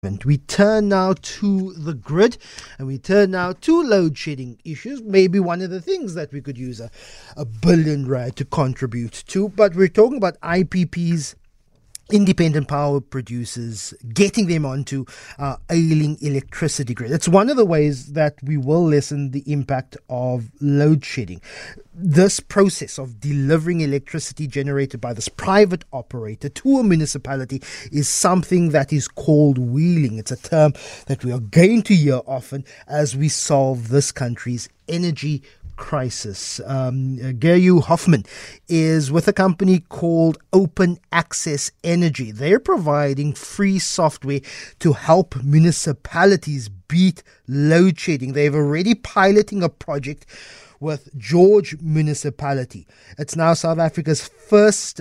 And we turn now to the grid and we turn now to load shedding issues. Maybe one of the things that we could use a billion rand to contribute to. But we're talking about IPPs, independent power producers, getting them onto ailing electricity grid. It's one of the ways that we will lessen the impact of load shedding. This process of delivering electricity generated by this private operator to a municipality is something that is called wheeling. It's a term that we are going to hear often as we solve this country's energy crisis. Gerju Hoffman is with a company called Open Access Energy. They're providing free software to help municipalities beat load shedding. They've already piloting a project with George Municipality. It's now South Africa's first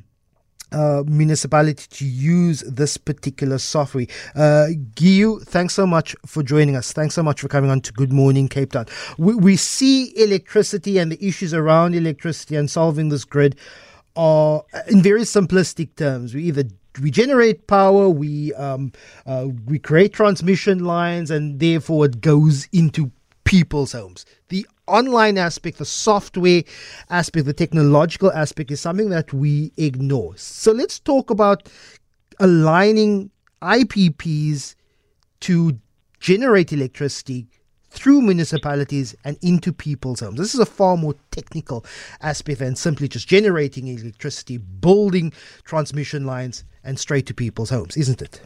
municipality to use this particular software. Giyu, thanks so much for joining us. Thanks so much for coming on to Good Morning Cape Town. We see electricity and the issues around electricity and solving this grid are in very simplistic terms. We generate power, we create transmission lines, and therefore it goes into people's homes. The online aspect, the software aspect, the technological aspect is something that we ignore. So let's talk about aligning IPPs to generate electricity through municipalities and into people's homes. This is a far more technical aspect than simply just generating electricity, building transmission lines and straight to people's homes, isn't it?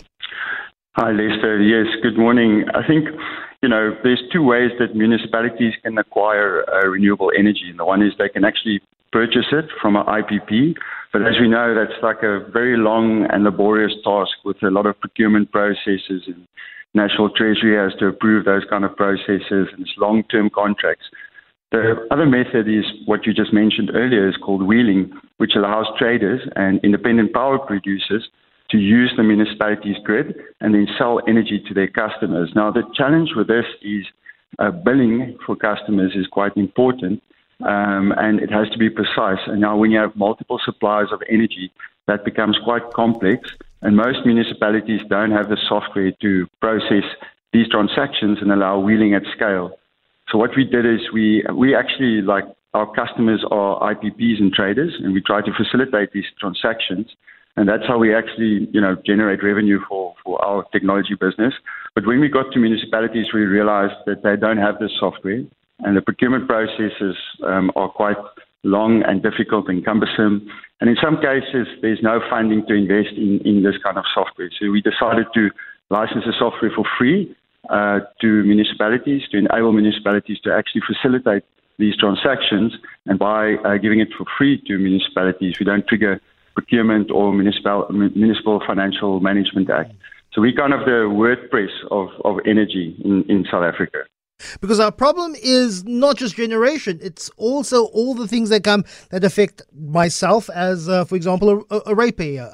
Hi, Lester. Yes, good morning. I think there's two ways that municipalities can acquire renewable energy. And the one is they can actually purchase it from an IPP. But as we know, that's like a very long and laborious task with a lot of procurement processes, and National Treasury has to approve those kind of processes, and it's long-term contracts. The other method is what you just mentioned earlier, is called wheeling, which allows traders and independent power producers to use the municipality's grid and then sell energy to their customers. Now, the challenge with this is billing for customers is quite important, and it has to be precise. And now when you have multiple suppliers of energy, that becomes quite complex, and most municipalities don't have the software to process these transactions and allow wheeling at scale. So what we did is we actually, like, our customers are IPPs and traders, and we try to facilitate these transactions. And that's how we actually, generate revenue for our technology business. But when we got to municipalities, we realized that they don't have this software, and the procurement processes are quite long and difficult and cumbersome. And in some cases, there's no funding to invest in this kind of software. So we decided to license the software for free to municipalities, to enable municipalities to actually facilitate these transactions. And by giving it for free to municipalities, we don't trigger Procurement or Municipal Financial Management Act. So we're kind of the WordPress of energy in South Africa. Because our problem is not just generation, it's also all the things that affect myself as, for example, a ratepayer,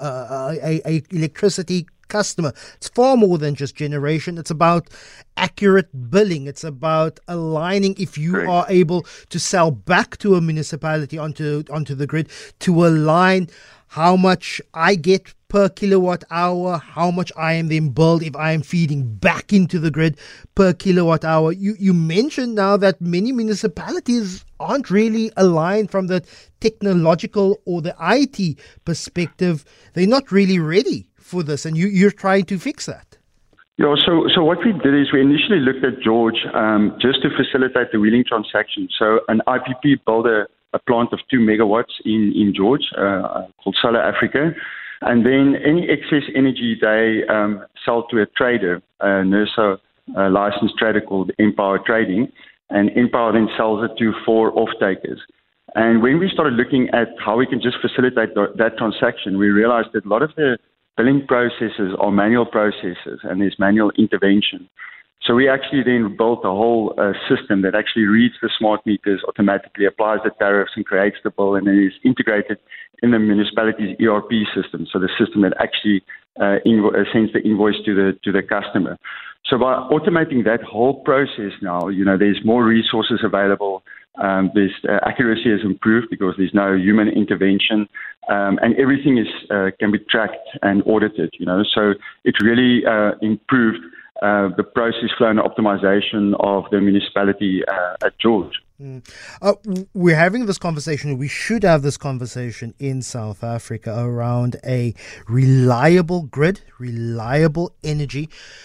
a electricity customer. It's far more than just generation. It's about accurate billing. It's about aligning, if you Correct. are able to sell back to a municipality onto the grid, to align how much I get per kilowatt hour, how much I am then billed if I am feeding back into the grid per kilowatt hour. You mentioned now that many municipalities aren't really aligned from the technological or the IT perspective. They're not really ready for this, and you're trying to fix that. Yeah, so what we did is we initially looked at George just to facilitate the wheeling transaction. So an IPP built a plant of 2 megawatts in George called Solar Africa. And then any excess energy they sell to a trader, a NERSA licensed trader called Empower Trading, and Empower then sells it to 4 off-takers. And when we started looking at how we can just facilitate that transaction, we realized that a lot of the billing processes are manual processes, and there's manual intervention. So we actually then built a whole system that actually reads the smart meters automatically, applies the tariffs, and creates the bill, and then is integrated in the municipality's ERP system. So the system that actually sends the invoice to the customer. So by automating that whole process now, there's more resources available. This accuracy has improved because there's no human intervention, and everything is can be tracked and audited. So it really improved the process flow and optimization of the municipality at George. We're having this conversation, we should have this conversation in South Africa around a reliable grid, reliable energy,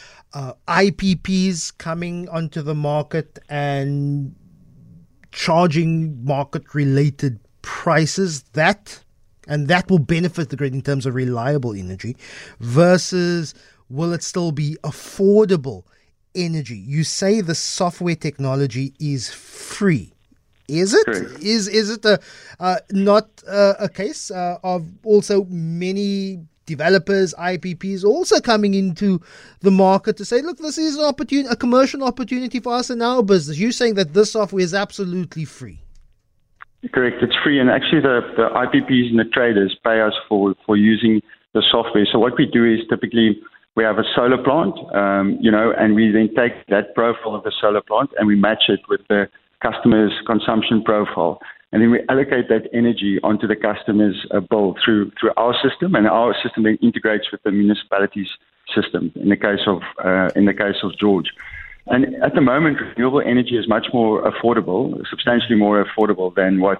IPPs coming onto the market and charging market-related prices, that will benefit the grid in terms of reliable energy, versus will it still be affordable energy? You say the software technology is free. Is it? Correct. Is it not a case of also many developers, IPPs also coming into the market to say, look, this is a commercial opportunity for us in our business? You're saying that this software is absolutely free. Correct. It's free, and actually the IPPs and the traders pay us for using the software. So what we do is typically we have a solar plant, and we then take that profile of the solar plant and we match it with the customer's consumption profile. And then we allocate that energy onto the customer's bill through our system, and our system then integrates with the municipality's system. In the case of George, and at the moment, renewable energy is much more affordable, substantially more affordable than what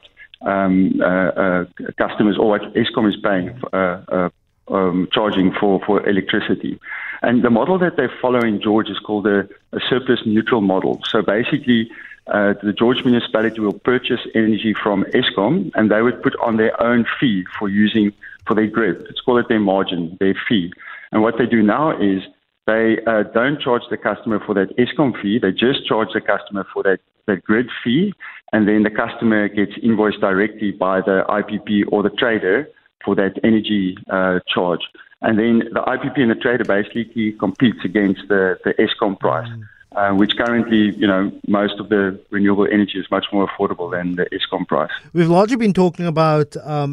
customers or what Eskom is paying, charging for electricity. And the model that they follow in George is called a surplus neutral model. So basically, the George municipality will purchase energy from Eskom, and they would put on their own fee for their grid. Let's call it their margin, their fee. And what they do now is they don't charge the customer for that Eskom fee. They just charge the customer for that grid fee, and then the customer gets invoiced directly by the IPP or the trader for that energy charge. And then the IPP and the trader basically competes against the Eskom price. Which currently, most of the renewable energy is much more affordable than the Eskom price. We've largely been talking about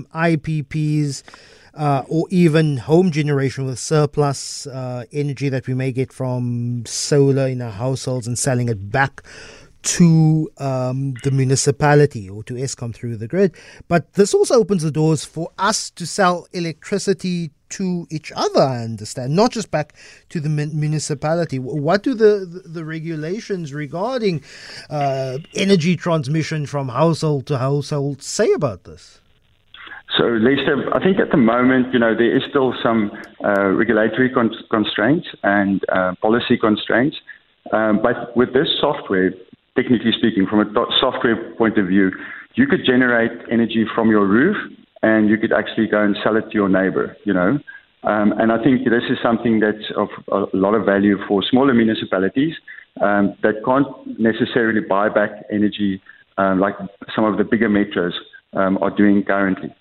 IPPs or even home generation with surplus energy that we may get from solar in our households and selling it back to the municipality or to Eskom through the grid. But this also opens the doors for us to sell electricity to each other, I understand, not just back to the municipality. What do the regulations regarding energy transmission from household to household say about this? So, Lester, I think at the moment, there is still some regulatory constraints and policy constraints. But with this software, technically speaking, from a software point of view, you could generate energy from your roof and you could actually go and sell it to your neighbor, And I think this is something that's of a lot of value for smaller municipalities that can't necessarily buy back energy like some of the bigger metros are doing currently.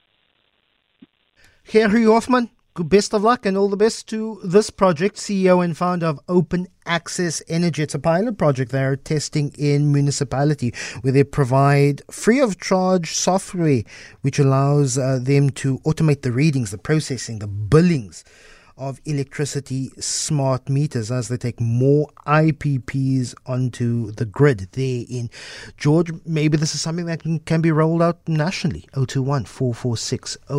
Gerrie Hofman, best of luck and all the best to this project, CEO and founder of Open Access Energy. It's a pilot project they're testing in municipality where they provide free of charge software which allows them to automate the readings, the processing, the billings of electricity smart meters as they take more IPPs onto the grid there in George. Maybe this is something that can be rolled out nationally. 021 446